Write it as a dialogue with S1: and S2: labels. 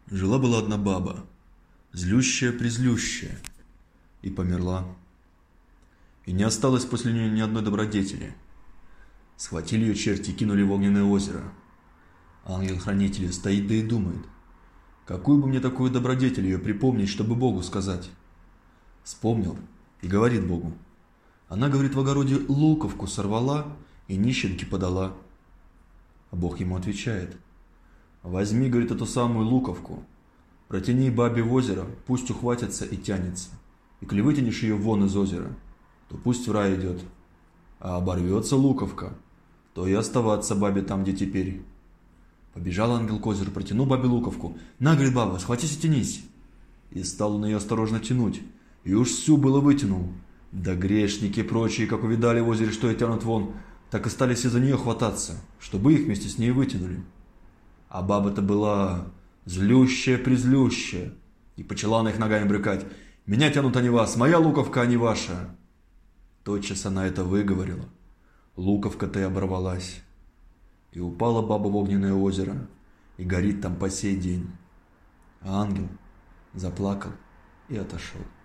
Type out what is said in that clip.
S1: Жила-была одна баба, злющая-призлющая, и померла. И не осталось после нее ни одной добродетели. Схватили ее черти и кинули в огненное озеро. Ангел-хранитель стоит да и думает, какую бы мне такую добродетель ее припомнить, чтобы Богу сказать. Вспомнил и говорит Богу. Она, говорит, в огороде луковку сорвала и нищенке подала. А Бог ему отвечает. Возьми, говорит, эту самую луковку, протяни бабе в озеро, пусть ухватится и тянется. И коли вытянешь ее вон из озера, то пусть в рай идет. А оборвется луковка, то и оставаться бабе там, где теперь. Побежал ангел к озеру, протянул бабе луковку. На, говорит баба, схватись и тянись. И стал он ее осторожно тянуть, и уж всю было вытянул. Да грешники прочие, как увидали в озере, что и тянут вон, так и стали все за нее хвататься, чтобы их вместе с ней вытянули. А баба-то была злющая-призлющая, и почала на их ногами брыкать. «Меня тянут, а не вас, моя луковка, а не ваша!» Тотчас она это выговорила. Луковка-то и оборвалась. И упала баба в огненное озеро, и горит там по сей день. А ангел заплакал и отошел.